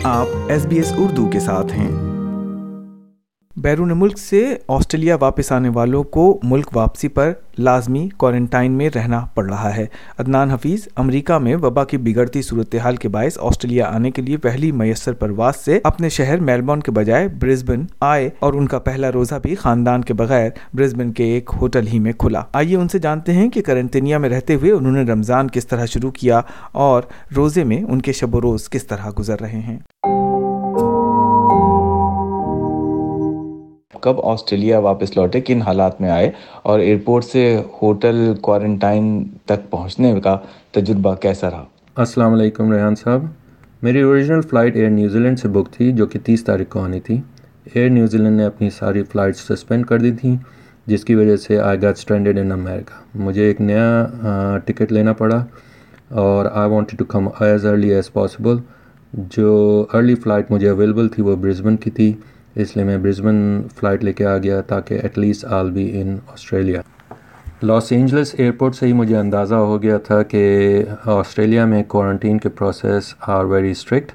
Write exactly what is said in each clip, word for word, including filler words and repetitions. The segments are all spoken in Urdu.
آپ ایس بی ایس اردو کے ساتھ ہیں۔ بیرون ملک سے آسٹریلیا واپس آنے والوں کو ملک واپسی پر لازمی کوارنٹائن میں رہنا پڑ رہا ہے۔ عدنان حفیظ امریکہ میں وبا کی بگڑتی صورتحال کے باعث آسٹریلیا آنے کے لیے پہلی میسر پرواز سے اپنے شہر میلبورن کے بجائے برسبن آئے اور ان کا پہلا روزہ بھی خاندان کے بغیر برسبن کے ایک ہوٹل ہی میں کھلا۔ آئیے ان سے جانتے ہیں کہ قرنطینیہ میں رہتے ہوئے انہوں نے رمضان کس طرح شروع کیا اور روزے میں ان کے شب و روز کس طرح گزر رہے ہیں۔ کب آسٹریلیا واپس لوٹے، کن حالات میں آئے اور ایئرپورٹ سے ہوٹل کوارنٹائن تک پہنچنے کا تجربہ کیسا رہا؟ السلام علیکم ریحان صاحب، میری original flight Air New Zealand book تھی جو کہ تیس تاریخ کو آنی تھی۔ ایئر نیوزی لینڈ نے اپنی ساری فلائٹس سسپینڈ کر دی تھیں، جس کی وجہ سے آئی گاٹ اسٹرینڈیڈ ان امیریکا۔ مجھے ایک نیا ٹکٹ لینا پڑا اور I wanted to come as early as possible. جو ارلی فلائٹ مجھے اویلیبل تھی وہ برسبن کی تھی، اس لیے میں برسبن فلائٹ لے کے آ گیا تاکہ at least all be in Australia. Los Angeles airport سے ہی مجھے اندازہ ہو گیا تھا کہ آسٹریلیا میں کوارنٹین کے process are very strict.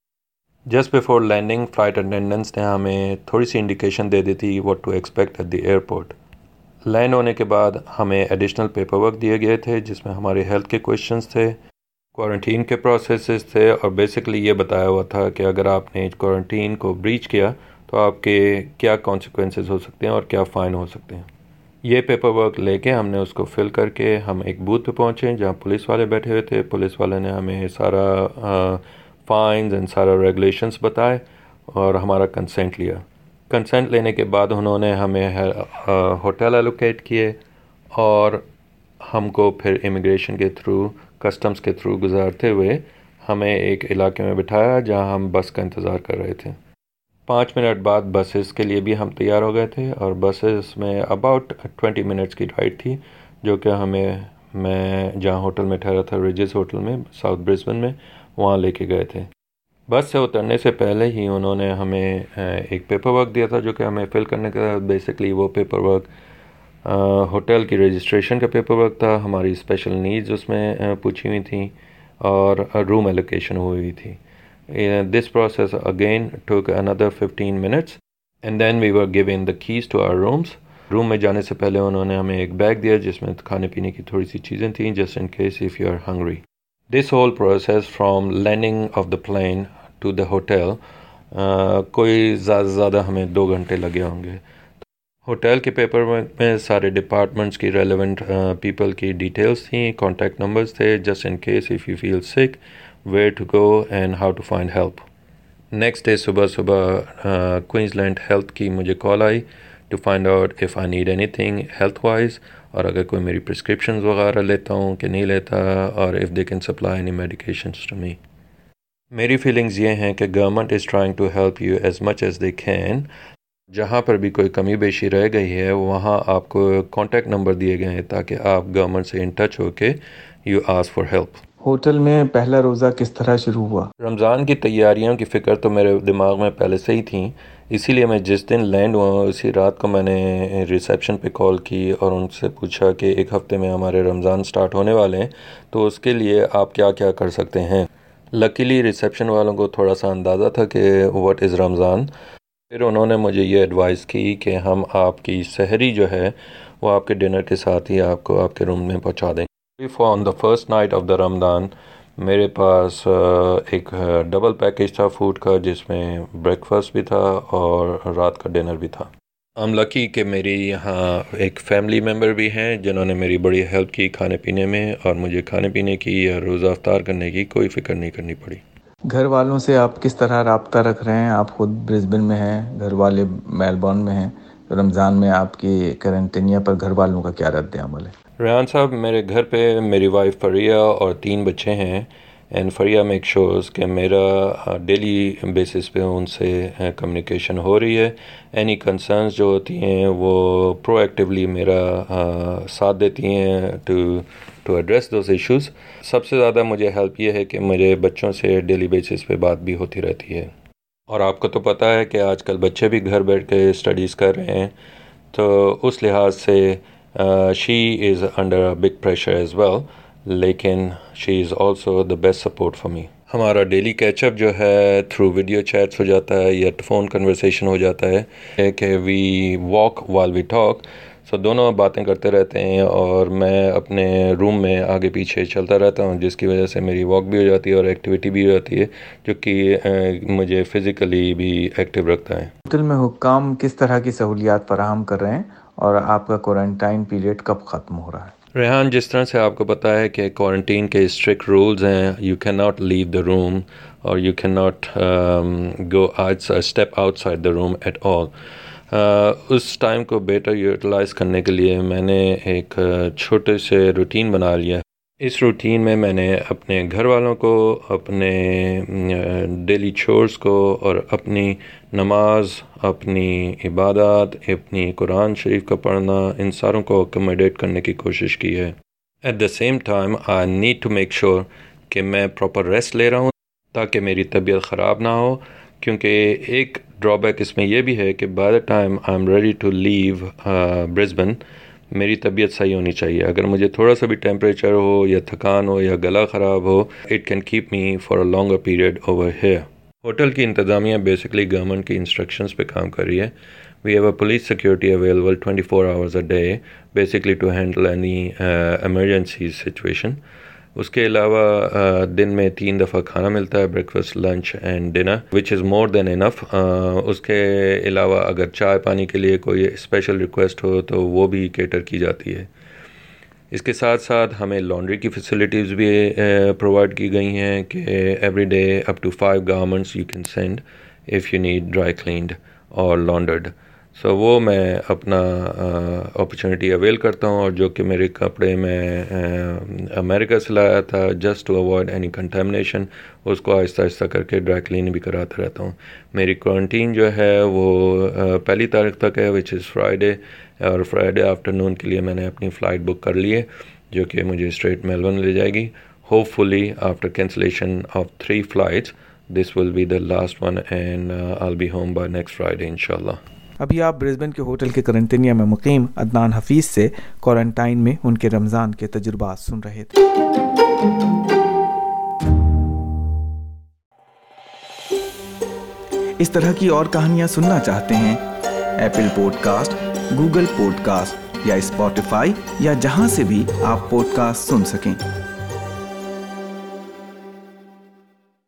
Just before landing flight attendants نے ہمیں تھوڑی سی انڈیکیشن دے دی تھی what to expect at the airport. Land ہونے کے بعد ہمیں ایڈیشنل پیپر ورک دیے گئے تھے جس میں ہمارے ہیلتھ کے کویشچنس تھے، کوارنٹین کے پروسیسز تھے اور بیسکلی یہ بتایا ہوا تھا کہ اگر آپ نے کوارنٹین کو بریچ کیا تو آپ کے کیا کانسیکوینسز ہو سکتے ہیں اور کیا فائن ہو سکتے ہیں۔ یہ پیپر ورک لے کے ہم نے اس کو فل کر کے ہم ایک بوتھ پہ پہنچے جہاں پولیس والے بیٹھے ہوئے تھے۔ پولیس والے نے ہمیں سارا فائنز اینڈ سارا ریگولیشنز بتائے اور ہمارا کنسنٹ لیا۔ کنسنٹ لینے کے بعد انہوں نے ہمیں ہوٹل الوکیٹ کیے اور ہم کو پھر امیگریشن کے تھرو، کسٹمز کے تھرو گزارتے ہوئے ہمیں ایک علاقے میں بٹھایا جہاں ہم بس کا انتظار کر رہے تھے۔ پانچ منٹ بعد بسز کے لیے بھی ہم تیار ہو گئے تھے اور بسز میں اباؤٹ ٹوینٹی منٹس کی رائڈ تھی جو کہ ہمیں میں جہاں ہوٹل میں ٹھہرا تھا ریجز ہوٹل میں ساؤتھ برسبن میں، وہاں لے کے گئے تھے۔ بس سے اترنے سے پہلے ہی انہوں نے ہمیں ایک پیپر ورک دیا تھا جو کہ ہمیں فل کرنے کا، بیسکلی وہ پیپر ورک ہوٹل کی رجسٹریشن کا پیپر ورک تھا، ہماری اسپیشل نیڈز اس میں پوچھی ہوئی تھیں اور روم ایلوکیشن ہوئی تھی۔ Uh, this process again took another fifteen minutes and then we were given the keys to our rooms. روم میں جانے سے پہلے انہوں نے ہمیں ایک بیگ دیا جس میں کھانے پینے کی تھوڑی سی چیزیں تھیں just in case if you are hungry. This whole process from landing of the plane to the hotel uh, کوئی زیادہ زیادہ ہمیں دو گھنٹے لگے ہوں گے۔ ہوٹل کے پیپر میں سارے ڈپارٹمنٹس کی ریلیونٹ پیپل کی ڈیٹیلز تھیں، کانٹیکٹ نمبرز تھے just in case if you feel sick, where to go and how to find help. Next day صبح صبح کوئنز لینڈ ہیلتھ کی مجھے کال آئی to find out if I need anything health wise, اور اگر کوئی میری پرسکرپشنز وغیرہ لیتا ہوں کہ نہیں لیتا، اور if they can supply any medications to me. میری فیلنگز یہ ہیں کہ government is trying to help you as much as they can. جہاں پر بھی کوئی کمی بیشی رہ گئی ہے وہاں آپ کو کانٹیکٹ نمبر دیے گئے ہیں تاکہ آپ گورنمنٹ سے ان ٹچ ہو کے you ask for help. Hotel میں پہلا روزہ کس طرح شروع ہوا؟ رمضان کی تیاریوں کی فکر تو میرے دماغ میں پہلے سے ہی تھیں، اسی لیے میں جس دن لینڈ ہوا اسی رات کو میں نے ریسیپشن پہ کال کی اور ان سے پوچھا کہ ایک ہفتے میں ہمارے رمضان سٹارٹ ہونے والے ہیں تو اس کے لیے آپ کیا کیا کر سکتے ہیں۔ لکیلی ریسیپشن والوں کو تھوڑا سا اندازہ تھا کہ واٹ از رمضان۔ پھر انہوں نے مجھے یہ ایڈوائز کی کہ ہم آپ کی سحری جو ہے وہ آپ کے ڈنر کے ساتھ ہی آپ کو آپ کے روم میں پہنچا دیں۔ On the first night of the Ramadan میرے پاس ایک ڈبل پیکیج تھا فوڈ کا جس میں بریک فاسٹ بھی تھا اور رات کا ڈنر بھی تھا۔ I'm lucky کہ میری یہاں ایک فیملی ممبر بھی ہیں جنہوں نے میری بڑی ہیلپ کی کھانے پینے میں، اور مجھے کھانے پینے کی یا روزہ افطار کرنے کی کوئی فکر نہیں کرنی پڑی۔ گھر والوں سے آپ کس طرح رابطہ رکھ رہے ہیں؟ آپ خود برسبن میں ہیں، گھر والے میلبورن میں ہیں، رمضان میں آپ کی قرنطینیہ پر گھر والوں کا کیا رد عمل ہے؟ ریحان صاحب، میرے گھر پہ میری وائف فریہ اور تین بچے ہیں، اینڈ فریہ میک شورز کہ میرا ڈیلی بیسس پہ ان سے کمیونیکیشن ہو رہی ہے۔ اینی کنسرنز جو ہوتی ہیں وہ پرو ایکٹیولی میرا ساتھ دیتی ہیں to to address those issues. سب سے زیادہ مجھے ہیلپ یہ ہے کہ میرے بچوں سے ڈیلی بیسس پہ بات بھی ہوتی رہتی ہے، اور آپ کو تو پتہ ہے کہ آج کل بچے بھی گھر بیٹھ کے اسٹڈیز کر رہے ہیں، تو اس لحاظ سے she is under a big pressure as well, لیکن she is also the best support for me. ہمارا ڈیلی کیچ اپ جو ہے تھرو ویڈیو چیٹس ہو جاتا ہے یا فون کنورسیشن ہو جاتا ہے کہ وی واک وال وی ٹاک. سو دونوں باتیں کرتے رہتے ہیں اور میں اپنے روم میں آگے پیچھے چلتا رہتا ہوں، جس کی وجہ سے میری واک بھی ہو جاتی ہے اور ایکٹیویٹی بھی ہو جاتی ہے، جو کہ مجھے فزیکلی بھی ایکٹیو رکھتا ہے. ہوٹل میں حکام کس طرح کی سہولیات فراہم کر رہے ہیں اور آپ کا کوارنٹائن پیریڈ کب ختم ہو رہا ہے؟ ریحان، جس طرح سے آپ کو پتہ ہے کہ کوارنٹین کے اسٹرکٹ رولز ہیں، you can not leave the room اور you can not go out step outside the room at all. اس ٹائم کو بیٹر یوٹیلائز کرنے کے لیے میں نے ایک چھوٹے سے روٹین بنا لیا. اس روٹین میں میں نے اپنے گھر والوں کو، اپنے ڈیلی چورز کو اور اپنی نماز، اپنی عبادات، اپنی قرآن شریف کا پڑھنا، ان ساروں کو اکوموڈیٹ کرنے کی کوشش کی ہے. At the same time I need to make sure کہ میں پراپر ریسٹ لے رہا ہوں تاکہ میری طبیعت خراب نہ ہو، کیونکہ ایک ڈرا بیک اس میں یہ بھی ہے کہ by the time I am ready to leave Brisbane میری طبیعت صحیح ہونی چاہیے. اگر مجھے تھوڑا سا بھی ٹیمپریچر ہو یا تھکان ہو یا گلا خراب ہو، it can keep me for a longer period over here. Hotel کی انتظامیہ بیسکلی گورنمنٹ کی انسٹرکشنز پہ کام کر رہی ہے. We have a police security available twenty four hours a day basically to handle any emergency situation. اس کے علاوہ دن میں تین دفعہ کھانا ملتا ہے، breakfast, lunch and dinner, which is more than enough. اس کے علاوہ اگر چائے پانی کے لیے کوئی اسپیشل ریکویسٹ ہو تو وہ بھی کیٹر کی جاتی ہے. اس کے ساتھ ساتھ ہمیں لانڈری کی فیسلٹیز بھی پرووائڈ کی گئی ہیں کہ every day up to five garments you can send if you need dry cleaned اور لانڈرڈ. سو وہ میں اپنا اپرچونیٹی اویل کرتا ہوں، اور جو کہ میرے کپڑے میں امریکہ سے لایا تھا just to avoid any contamination, اس کو آہستہ آہستہ کر کے ڈرائی کلین بھی کراتا رہتا ہوں. میری کوارنٹین جو ہے وہ پہلی تاریخ تک ہے، وچ از فرائیڈے، اور فرائیڈے آفٹرنون کے لیے میں نے اپنی فلائٹ بک کر لی ہے جو کہ مجھے اسٹریٹ میلبورن لے جائے گی. Hopefully after cancellation of three flights this will be the last one and I be home by next Friday انشاءاللہ. ابھی آپ برسبن کے ہوٹل کے قرنطینیہ میں مقیم عدنان حفیظ سے کوارنٹائن میں ان کے رمضان کے تجربات سن رہے تھے. اس طرح کی اور کہانیاں سننا چاہتے ہیں؟ Apple podcast, Google podcast یا اسپوٹیفائی یا جہاں سے بھی آپ پوڈ کاسٹ سن سکیں.